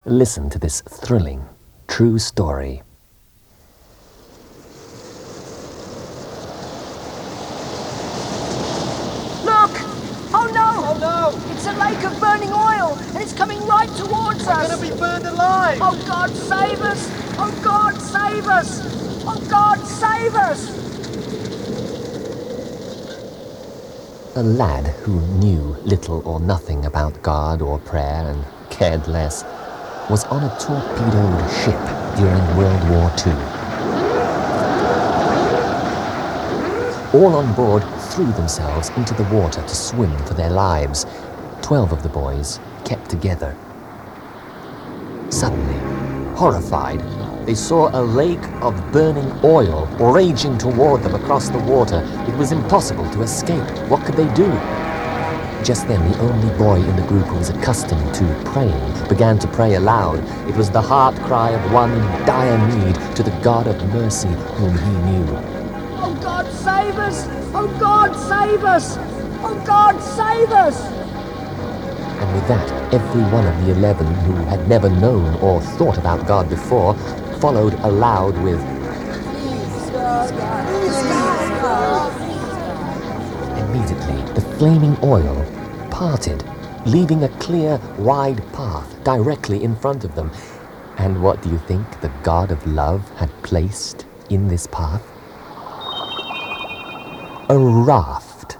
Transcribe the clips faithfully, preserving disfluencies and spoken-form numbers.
Listen to this thrilling, true story. Look! Oh no! Oh no! It's a lake of burning oil, and it's coming right towards We're us! gonna be burned alive! Oh God, save us! Oh God, save us! Oh God, save us! A lad who knew little or nothing about God or prayer and cared less was on a torpedoed ship during World War Two. All on board threw themselves into the water to swim for their lives. Twelve of the boys kept together. Suddenly, horrified, they saw a lake of burning oil raging toward them across the water. It was impossible to escape. What could they do? Just then, the only boy in the group who was accustomed to praying began to pray aloud. It was the heart cry of one in dire need to the God of mercy whom he knew. Oh God, save us! Oh God, save us! Oh God, save us! And with that, every one of the eleven who had never known or thought about God before followed aloud with, Please, God, please, God. Immediately, the flaming oil parted, leaving a clear, wide path directly in front of them. And what do you think the God of love had placed in this path? A raft.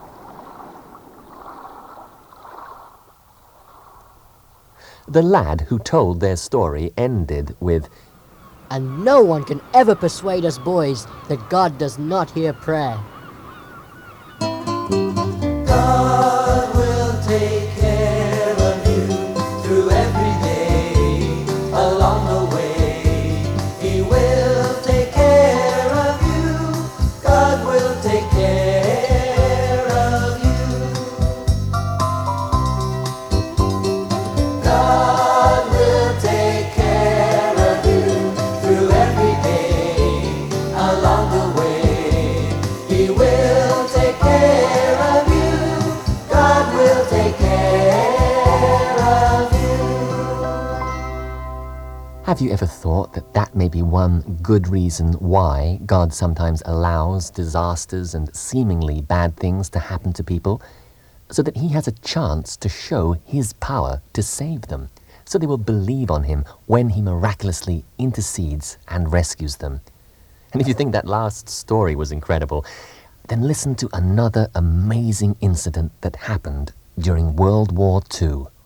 The lad who told their story ended with, And no one can ever persuade us boys that God does not hear prayer. God will take care of you through every day along the way. He will take care of you. God will take care of you. God will take care of you through every day along the way. He will take care of you. God will take care of you. Have you ever thought that that may be one good reason why God sometimes allows disasters and seemingly bad things to happen to people? So that he has a chance to show his power to save them, so they will believe on him when he miraculously intercedes and rescues them. And if you think that last story was incredible, then listen to another amazing incident that happened during World War Two.